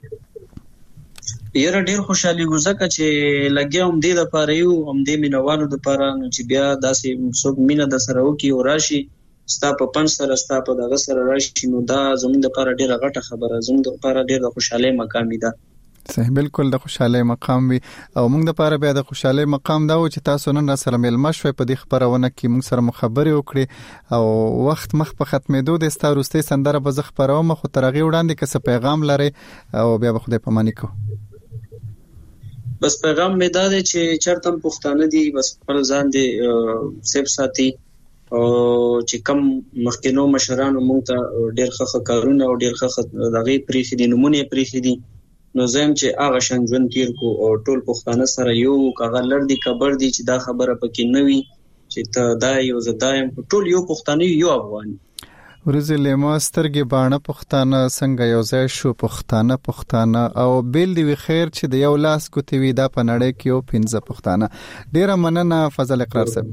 S2: یره ډیر خوشالي ګوزکه چې لګیاوم دې د پاره یو هم دې مینوالو د پاره چې بیا داسې سوق مینه د سره وکي او راشي ستا په پنځ سره ستا په دغه سره راشي نو دا زموږ د لپاره ډیره غټه خبره زموږ د لپاره ډیره خوشاله مقام دی
S1: صحیح بالکل د خوشاله مقام وي او موږ د لپاره بیا د خوشاله مقام دا و چې تاسو نن سره ملما شوي په دې خبرونه کې موږ سره مخابره وکړي او وخت مخ په ختمېدو د ستاروستي سندره به زه خبروم خو ترغي وړاندې کس پیغام لري او بیا به خدای پاماني کو
S2: بس پیغام مې دا دی چې چرته پښتانه دي بس خپل ځان دي سیب ساتي او چې کم مخکینو مشرانو مونږ ته ډېر ښه کارونه او ډېر ښه دغه پریخي دي نمونه پریخي دي نو زم چې هغه شان ژوند تیر کو او ټول پښتانه سره یو کاغه لړ دي کبر دي چې دا خبره پکې نه وي چې ته دا یو زدایم ټول یو پښتانه یو افغان
S1: ورزه لما سترګې باڼه پښتانه څنګه یو ځای شو پښتانه پښتانه او بیل دی خیر چې د یو لاس کوتي وي دا په نړۍ کې یو پنځه پښتانه ډیره مننه فضل اقرار صاحب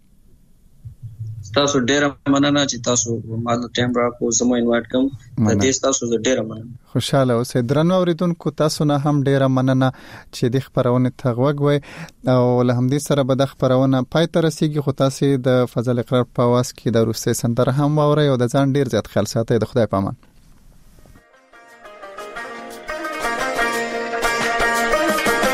S2: تاسو ډیره مننه چې تاسو ما د ټایم راکو زمو انوایټ کوم د دې تاسو ډیره مننه
S1: خوشاله اوسئ درنو اوریدونکو تاسو نه هم ډیره مننه چې د خبرونه تغوګوي او له همدې سره به د خبرونه پای ته رسیدي خو تاسو د فضل اقرار په واس کې د روسي سندره هم واورئ او د ځان ډیر زیات خیال ساتئ د خدای په امان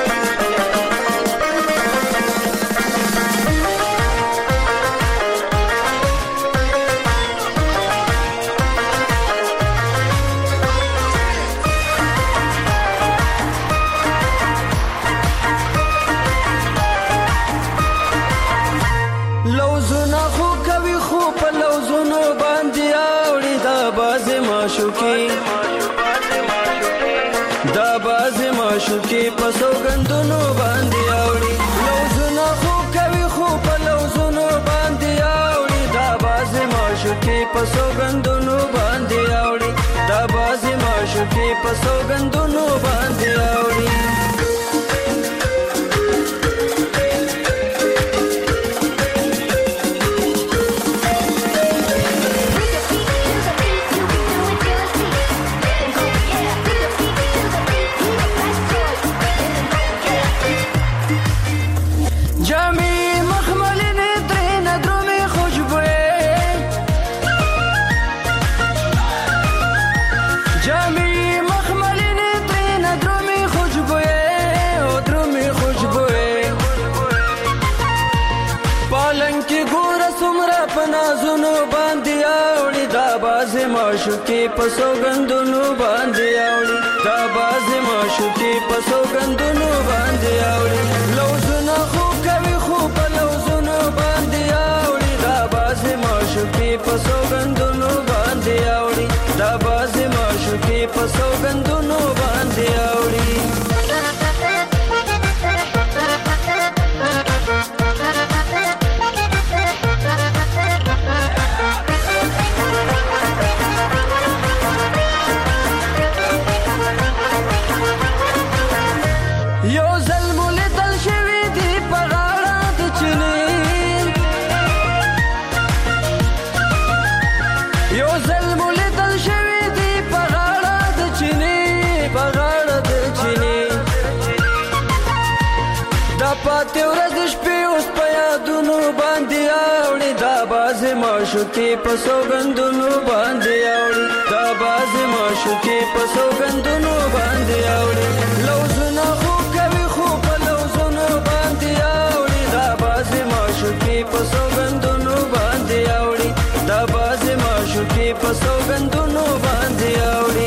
S3: باز معشوقي دا باز معشوقي پسو غندونو باندې اوړي لوزونه خو کوي خو په لوزونو باندې اوړي دا باز معشوقي پسو غندونو باندې اوړي دا باز معشوقي پسو غندونو باندې اوړي معشوقي پسو غندونو باندې اوړي دا باز معشوقي پسو غندونو باندې اوړي لوزونه خو کوي خو په لوزونو باندې اوړي دا باز معشوقي پسو غندونو باندې اوړي دا باز معشوقي پسو غندونو باندې اوړي پاتې ورځ شپې اوس په یادونو باندې اوړي دا باز معشوقي په سوګندونو باندې اوړي دا باز معشوقي په سوګندونو باندې اوړي لوزونه خو کوي خو په لوزونو باندې اوړي دا باز معشوقي په سوګندونو باندې اوړي دا باز معشوقي په سوګندونو باندې اوړي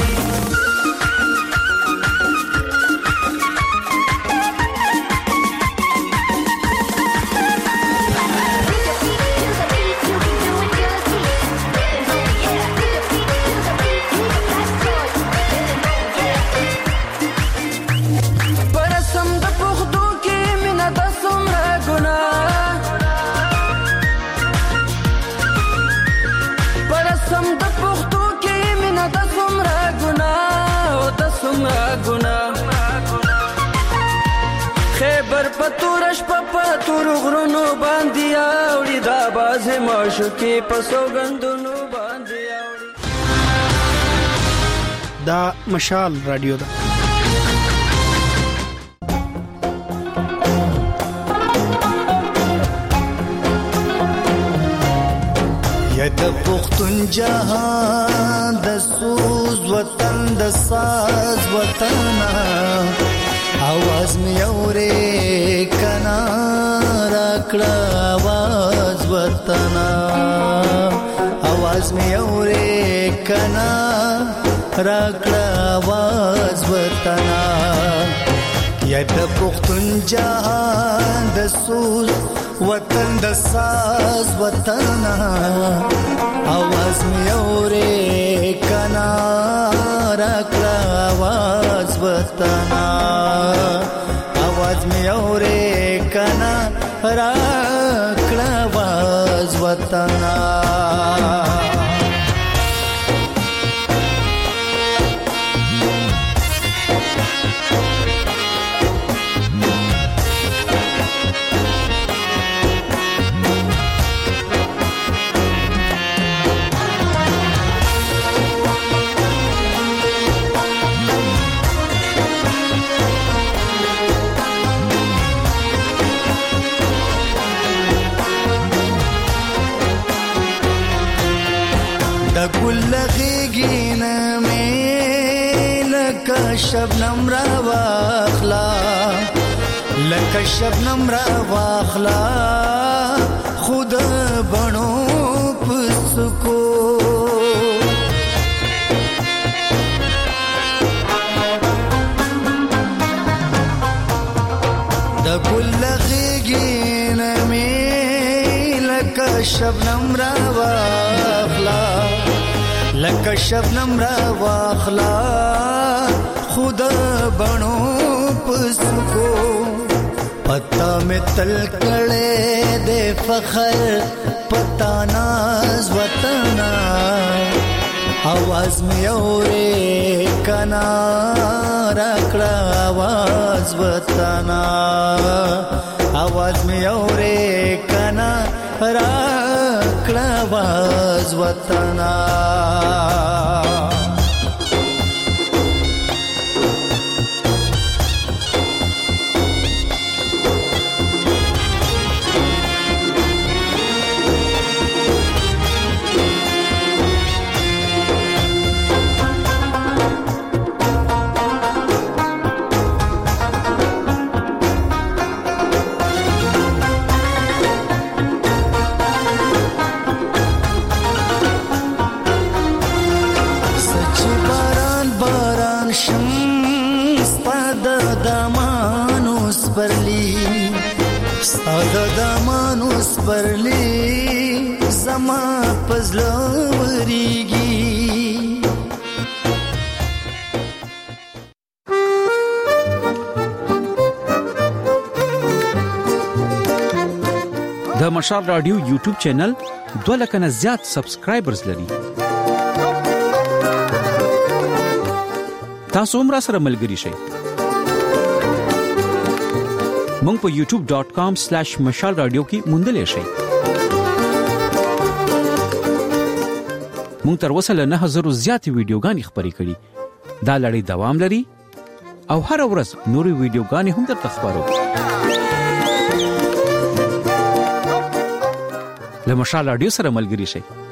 S3: خیبر پتورش په پتور غرونو باندې اوړي دا باز معشوقي په سوګندونو باندې اوړي
S8: دا مشال رادیو ده
S9: یا د پختون جهان د سوز وطن د ساز وطن आवाज में औरे कना राकड़ा आवाज वतना आवाज में औरे कना राकड़ा आवाज वतना या द पुख्तन जहान द सूज वतन द साज वतना आवाज में औरे कना राकड़ा आवाज वतना आवाज में औरे कना राकड़ा आवाज वतना गुल गिन में लका शबनम रवाखला लका शबनम रवाखला खुद बनो पुसको द गुल गिन में लका शबनम रवाखला لکه شبنم را واخلا خود بڼو پسکو پتا میں تل کړه دے فخر پتا ناز وطنا आवाज में औरे कना रखड़ा आवाज वतना आवाज में औरे कना रखड़ा आवाज वतना د مانوس پرلی زما پزلوریږي
S10: د مشال رادیو یوټیوب چینل دوه لک نه زیات سبسکرایبرز لري. تاسو هم را سره ملګري شئ. مونږ په یوټیوب ډاٹ کام سلیش مشال رادیو کې موندلې شئ. مونږ تر اوسه له نه هزار زیاتې ویډیوګانې خپرې کړې. دا لړۍ دوام لري او هر ورځ نورې ویډیوګانې هم درته خپرو. له مشال رادیو سره ملګري شئ.